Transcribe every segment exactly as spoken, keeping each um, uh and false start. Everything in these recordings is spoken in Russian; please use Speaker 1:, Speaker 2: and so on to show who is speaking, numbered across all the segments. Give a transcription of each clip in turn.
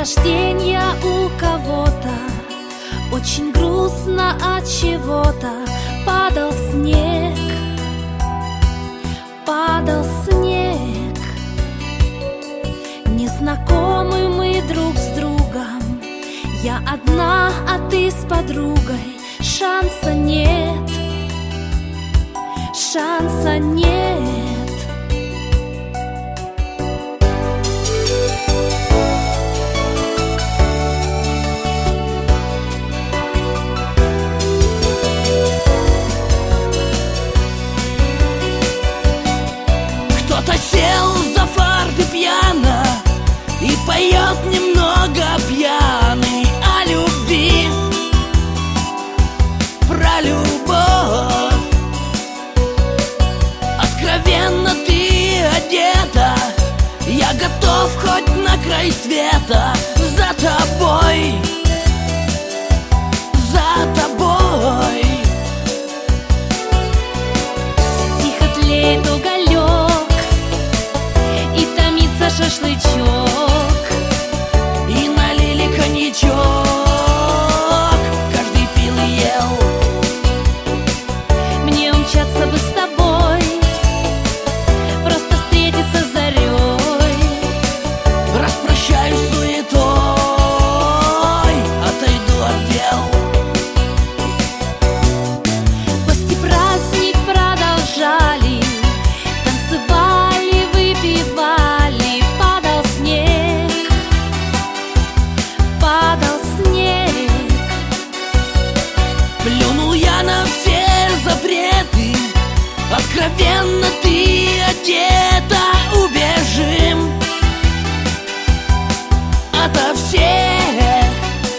Speaker 1: рождения у кого-то очень грустно от чего-то. Падал снег, падал снег. Незнакомы мы друг с другом. Я одна, а ты с подругой. Шанса нет, шанса нет.
Speaker 2: Кто-то сел за фортепиано и поет немного пьяный о любви, про любовь. Откровенно ты одета, я готов хоть на край света. За тобой, за тобой.
Speaker 1: Тихо тлеет уголек, и томится шашлычок,
Speaker 2: и налили коньячок. Каждый пил и ел.
Speaker 1: мне умчаться бы с тобой, просто встретиться с зарей.
Speaker 2: Распрощаюсь с суетой, отойду от дел.
Speaker 1: Гости праздник продолжали, танцевали, выпивали. Падал снег, падал снег.
Speaker 2: Плюнул я на все запреты. Откровенно ты одета. Убежим ото всех.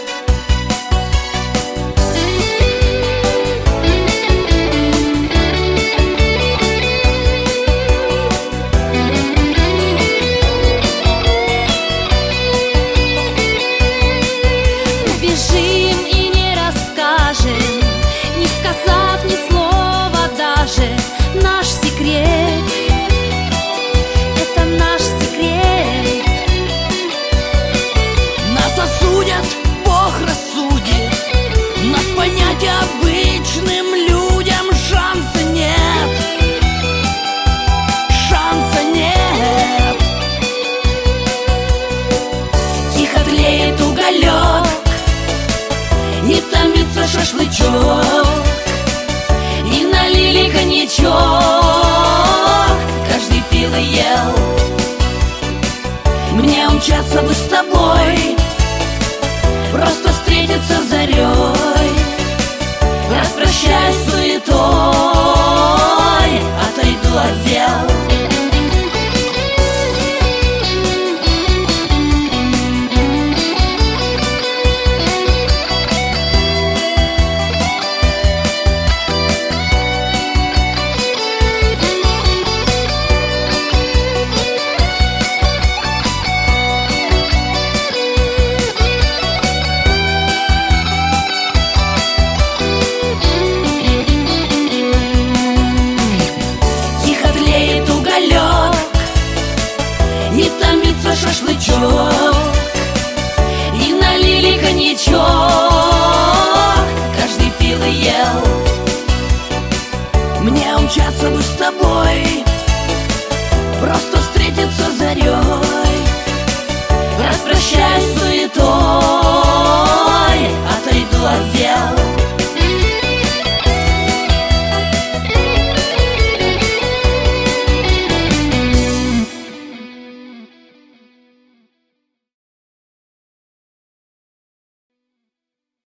Speaker 1: Убежим и не расскажем, не сказав ни слова даже. Наш секрет — это наш секрет.
Speaker 2: Нас осудят, Бог рассудит. Нас понять обычным людям шанса нет. Шанса нет. Тихо тлеет уголек, и томится шашлычок, и налили коньячок. Каждый пил и ел. Мне умчаться бы с тобой, просто встретиться с зарей. Распрощаюсь с суетой, отойду от дел. И томится шашлычок, и налили коньячок. Каждый пил и ел. Мне умчаться бы с тобой,